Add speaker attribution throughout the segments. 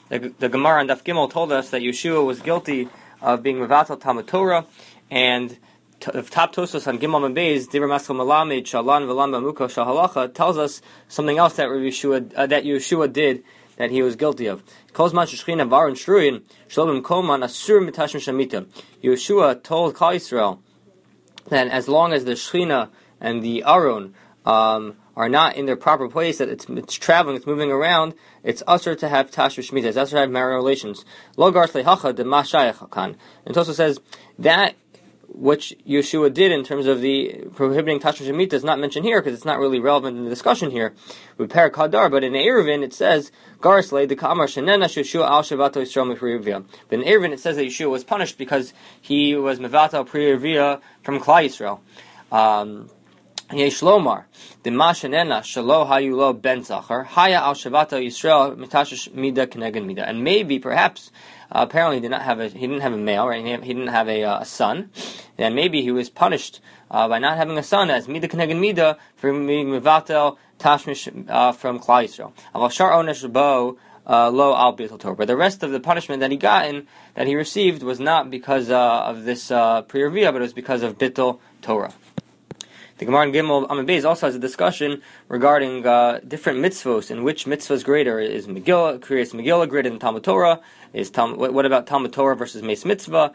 Speaker 1: The Gemara on Daf Gimel told us that Yeshua was guilty of being mevatel Talmud Torah, and Top Tosos on Gimel Mabez, Divrei Maskil Malamed Shalan V'Lam B'Muko Shahalacha tells us something else that Yeshua did that he was guilty of. Kozman Shechina Varon Shruyin Shalom Koman Asur Mitashim Shamita. Yeshua told Klal Yisrael that as long as the Shechina and the Aron are not in their proper place, that it's traveling, it's moving around, it's usher to have tashmish shmita, it's usher to have marital relations. Lo gar sleihacha de ma shayach kan. And Tosa says that which Yeshua did in terms of the prohibiting tashmish shmita is not mentioned here because it's not really relevant in the discussion here with Perak Hadar. But in Eruvin it says gar slei de kamar shenena Yeshua al shavato Yisrael mipriyavia. But in Eruvin it says that Yeshua was punished because he was mevatel priyavia from Klal Yisrael. Yeshlomar the mashenena shalo hayulo ben zachar haya al shavata Yisrael mitashish mida keneged mida, and maybe perhaps apparently he didn't have a male, right? He didn't have a son, and maybe he was punished by not having a son as mida keneged mida for being mevatel tashmish from Klal Yisrael. Aval shar onesh bo lo al bittul Torah, but the rest of the punishment that he received was not because of this priyavia, but it was because of bittul Torah. The Gemara in Gimel Amud Beis also has a discussion regarding different mitzvos, and which mitzvah is greater. Is Megillah, creates Megillah greater than Talmud Torah? What about Talmud Torah versus Meis Mitzvah?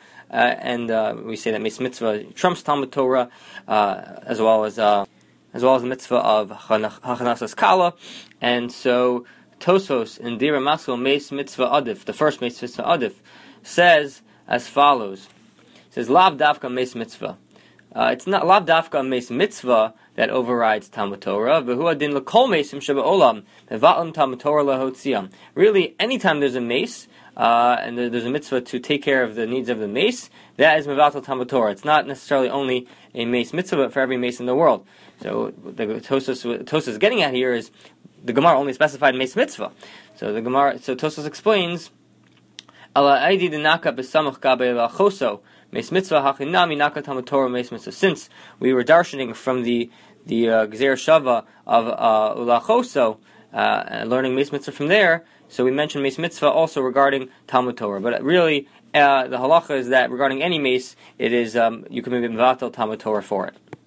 Speaker 1: And we say that Meis Mitzvah trumps Talmud Torah, as well as the mitzvah of Hachanasas Kala. And so Tosos in Dira Maskil Meis Mitzvah Adif, the first Meis Mitzvah Adif, says as follows. It says Lav Davka Meis Mitzvah. It's not lav dafka meis mitzvah that overrides Talmud Torah. V'hu adin l'kol meisim shebe'olam mevatlim Talmud Torah lahotziam. Really, anytime there's a mace and there's a mitzvah to take care of the needs of the mace, that is mevatel Talmud Torah. It's not necessarily only a mace mitzvah, but for every mace in the world. So the Tosas is getting at here is the Gemara only specified mace mitzvah. So Tosas explains ala aidi denaka besamach gabe lachoso. Meis mitzvah hachinami naka Talmud Torah meis mitzvah. Since we were darshaning from the Gzer Shava of Ulachoso, learning meis mitzvah from there, so we mentioned meis mitzvah also regarding Talmud Torah. But really, the halacha is that regarding any mace, it is you can maybe mevatel Talmud Torah for it.